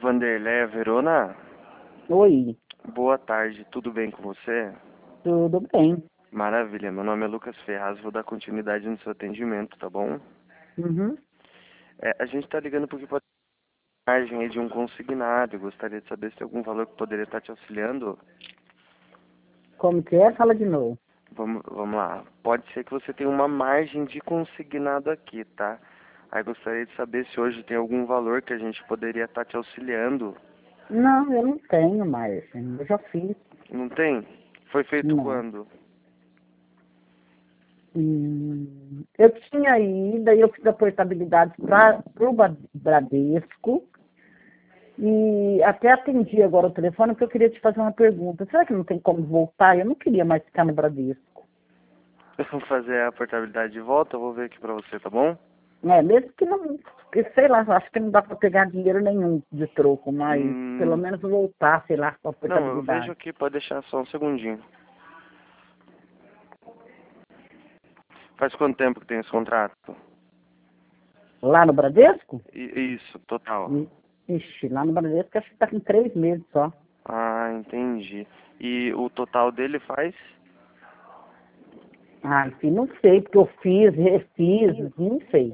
Vanderleia Verona, Oi, boa tarde, tudo bem com você? tudo bem? Maravilha, meu nome é Lucas Ferraz, vou dar continuidade no seu atendimento, tá bom? Uhum. A gente tá ligando porque pode ter margem aí de um consignado, eu gostaria de saber se tem algum valor que poderia estar te auxiliando. Como que é? Fala de novo. Vamos lá, pode ser que você tenha uma margem de consignado aqui, tá? Aí gostaria de saber se hoje tem algum valor que a gente poderia estar te auxiliando. Não, eu não tenho mais. Eu já fiz. Não tem? Foi feito Não. quando? Eu tinha ido, aí eu fiz a portabilidade para o Bradesco e até atendi agora o telefone porque eu queria te fazer uma pergunta. Será que não tem como voltar? Eu não queria mais ficar no Bradesco. Eu vou fazer a portabilidade de volta, eu vou ver aqui pra você, tá bom? Mesmo que não, que, sei lá, acho que não dá para pegar dinheiro nenhum de troco, mas pelo Hum, menos voltar, sei lá, com a não, eu vejo portabilidade. aqui, pode deixar só um segundinho. Faz quanto tempo que tem esse contrato? Lá no Bradesco? Isso, total. Ixi, lá no Bradesco acho que tá com 3 meses só. Ah, entendi. E o total dele faz? Ah, enfim, não sei, porque eu fiz, refiz, não sei.